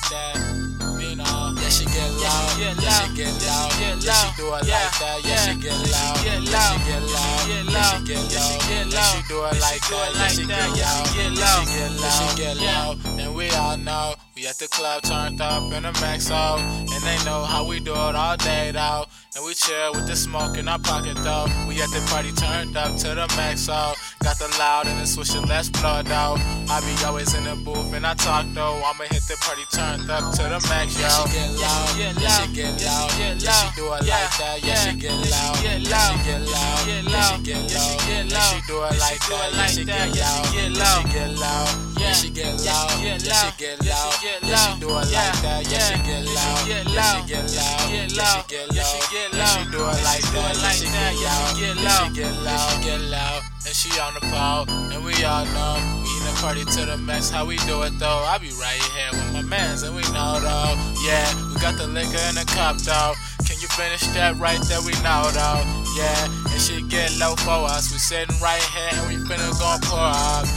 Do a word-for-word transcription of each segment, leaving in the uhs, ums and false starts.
that. You know, yeah, she get loud, yeah, she get loud, yeah, she do it like that, yeah, she get loud, yeah, she get loud, yeah, she get loud, yeah, she do it like that, yeah, she get loud, yeah, she get loud, she get loud, and we all know we at the club turned up in a max out, and they know how we do it all day though, and we chill with the smoke in our pocket though. We at the party turned up to the max out, got the loud and the swisher, let's blow it out. I be always in the booth and I talk though, I'ma hit the party turned up to the max, yo. Yeah, she get loud, yeah, she get loud, yeah, she do it like that, yeah, she get loud, yeah, she get loud, yeah, she get loud, yeah, she do it like that, yeah, she get loud, yeah, she get loud, yeah, she get loud, yeah, she get loud, yeah, she do it like that, yeah, she get loud, yeah, she get loud, yeah, she get loud, yeah, she do it like that, yeah, she get loud, yeah, she get loud, she get loud, and she on the pole, and we all know we in the party to the max. How we do it though? I be right here with my mans, and we know though. Yeah, we got the liquor in the cup though. Can you finish that right there? We know though. Yeah, and she get low for us. We sitting right here, and we finna gon' pour up.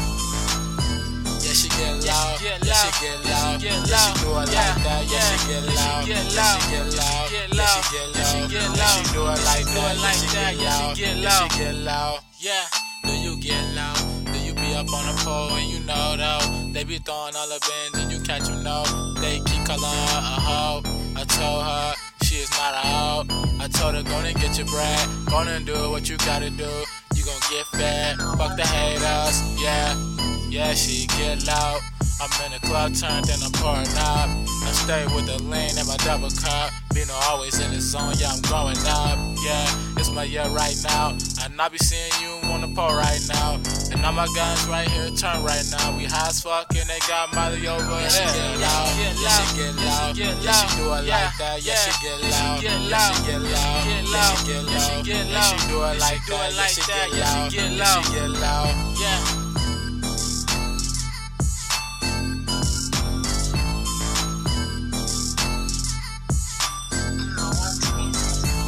Yeah, she get loud, yeah, she get loud, yeah, she do it like that, yeah, she get loud, yeah, she get loud, yeah, she get loud, yeah, she do it like that, yeah, she get loud, yeah, she get loud, yeah. Do you get loud? Do you be up on the pole and you know though? They be throwing all the bins and you catch them know. They keep calling her a hoe. I told her she is not a hoe. I told her go and get your bread, go and do what you gotta do. You gon' get fed, fuck the haters, yeah. Yeah, she get loud. I'm in the club turned and I'm pouring up. I stay with the lean and my double cup. Been always in the zone, yeah, I'm growing up. Yeah, it's my year right now. And I be seeing you on the pole right now. And all my guns right here turn right now. We high as fuck and they got Molly over there. Yeah, she get loud, yeah, she get loud, yeah, she do it like that, yeah, she get loud, yeah, she get loud, yeah, she get loud, yeah, she do it like that, yeah, she get loud, yeah, she get loud, yeah.